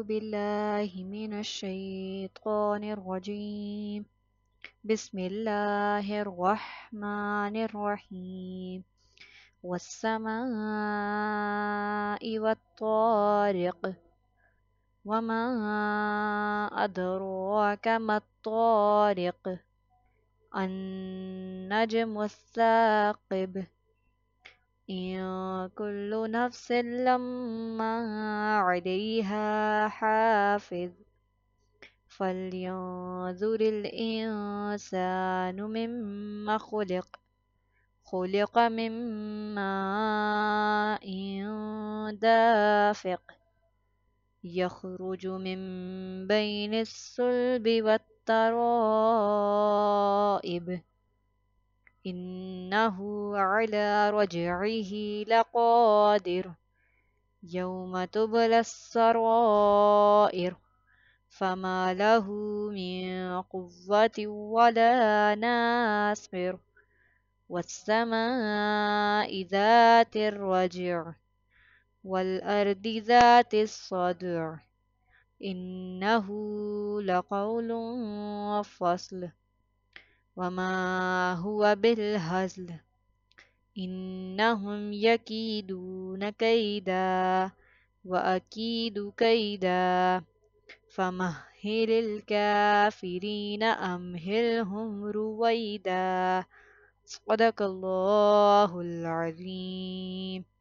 بالله من الشيطان الرجيم. بسم الله الرحمن الرحيم. والسماء والطارق، وما أدراك ما الطارق. النجم الثاقب. إن كل نفس لما عليها حافظ. فلينظر الإنسان مما خلق. خلق من ماء دافق، يخرج من بين الصلب والترائب. إنه على رجعه لقادر. يوم تبلى السرائر، فما له من قوة ولا ناصر. والسماء ذات الرجع، والأرض ذات الصدع. إنه لقول فصل، وما هو بالهزل. إنهم يكيدون كيدا، وأكيد كيدا. فمهل الكافرين أمهلهم رويدا. صدق الله العظيم.